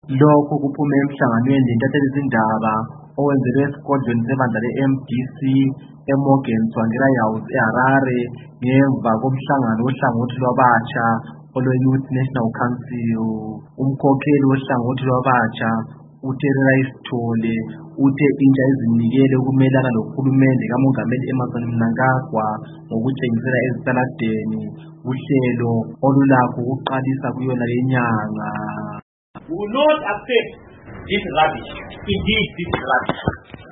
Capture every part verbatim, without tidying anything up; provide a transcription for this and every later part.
Lokho kuphume emhlanganweni lentatheli zindaba owenzelwe esigodlweni sebandla le-M D C eMorgan Tsvangirai House eHarare ngemva komhlangano wohlangothi lwabatsha olwe-Youth National Council. Umkhokheli wohlangothi lwabatsha uTerrai Sithole uthe intsha izinikele ukumelana lohulumende kaMongameli Emmerson Mnangagwa ngokutshengisela ezitaladeni uhlelo olulakho ukuqalisa kuyona lenyanga. We will not accept this rubbish. Indeed, this rubbish.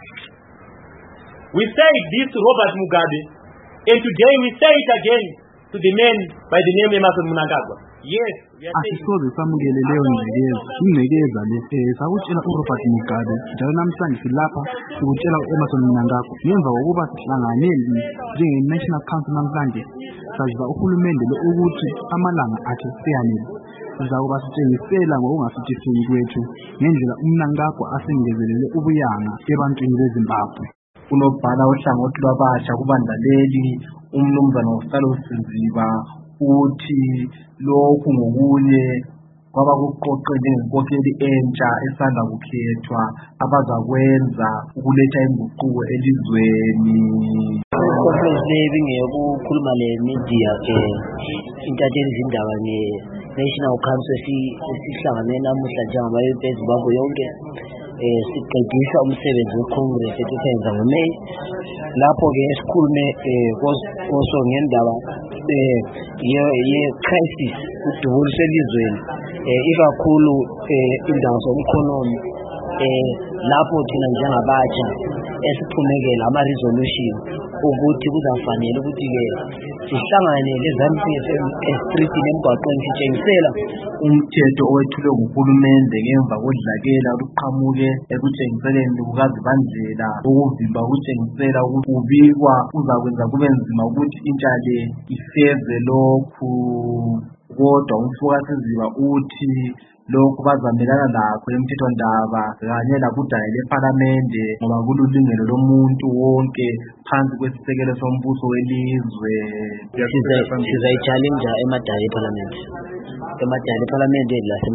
We say this to Robert Mugabe, and today we say it again to the man by the name Emmerson Mnangagwa. Yes, we are saying asisoze samukele leyo ngcekeza ingcekeza le sakutshela uRobert Mugabe njalo namhlanje silapha sikutshela uEmmerson Mnangagwa ngemva kokuba sihlanganele njenge-National Council namhlanje saziba uhulumende lo ukuthi amalanga akhe seyanele. Sizakuba sitshengisela ngokungasithifuni kwethu ngendlela uMnangagwa asengezelele ubuyanga ebantwini beZimbabwe. Unobhala ohlangothi lwabatsha kubandla leli umnumzana uSalo Sinziba uthi lokhu ngokunye kwabakuqoqe njengenkokheli entsha esanda kukhethwa abazakwenza ukuletha inguquko elizweni. Conference le bingeyokukhuluma le media eh intatheli zindaba ne National Council esihlangane namuhla njengabayouth eZimbabwe yonke eh siqedisa umsebenzi weCongress ethenza ngoMay lapho ke esikhulume eh koso ngendaba eh ye crisis udumo selizweni eh ikakhulu eh indawo zomkhonomi eh lapho thina njengabatsha esiphumekela ama resolution ukuthi kuzafanele ukuthi ke sihlangane leZANU-P F M e-street nemgwaqweni sitshengisela umthetho owethulwe nguhulumende ngemva kodlakela luqhamuke ekutshengiseleni kukazibandlela ukuvimba ukutshengisela ukuthi ubikwa uzakwenza kube nzima ukuthi intsha le ifeze lokhu. Kodwa umfoka Sinziba uthi lokhu bazamelana lakho emthethwandaba kanye lakudala lePhalamende ngoba kululungelo lomuntu wonke phansi kwesisekelo sombuso welizwe. Sizayichallenja emadala ePhalamende emadala ePhalamende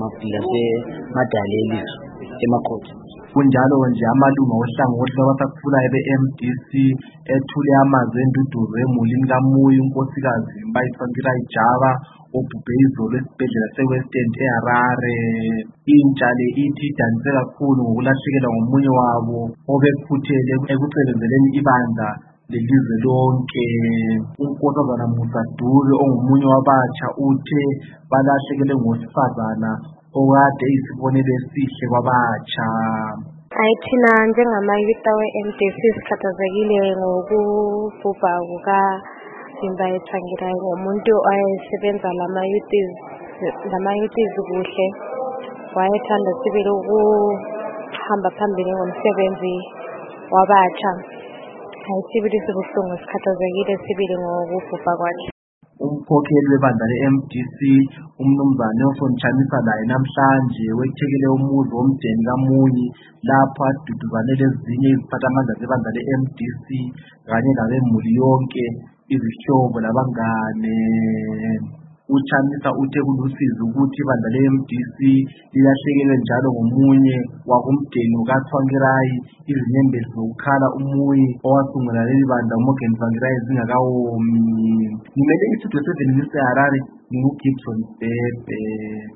lasemadala elizwe emakhoti. Kunjalo nje amalunga ohlangothi lwabasakhulayo be-M D C ethule amazwi enduduzo emulini kaMuyi unkosikazi Tsvangirai Jaba obhubhe izolo esibhedlela se-Western eHarare. Intsha le ithi idanise kakhulu ngokulahlekelwa ngomunye wabo obekhuthele ekusebenzeleni ibandla lelizwe lonke. Unkosazana Musa Dube ongomunye wabatsha uthe balahlekelwe ngosifazana okade isibonelo esihle kwabatsha. Hayi thina njengama-youth we-M D C sikhathazekile ngokubhubha kukaSinziba Tsvangirai ngomuntu owayesebenza lama-youth kuhle, wayethanda sibili ukuhamba phambili ngomsebenzi wabatsha. Hayi sibili sibuhlungu sikhathazekile sibili ngokubhubha kwakhe. Umkhokheli webandla le-M D C umnumzana Nelson Chamisa laye namhlanje wethekele umuzi womdeni kaMuyi lapho aduduzane lezinye iziphathamandla zebandla le-M D C kanye labemuli yonke izihlobo labangane. uChamisa uthe kulusizi ukuthi ibandla le-M D C lilahlekelwe njalo ngomunye wakumdeni kaTsvangirai izinyembezi zokukhala uMuyi owasungula leli bandla uMorgan Tsvangirai zingakawomi. Ngimele isitudiyo seven News eHarare, nginguGibson Bhebhe.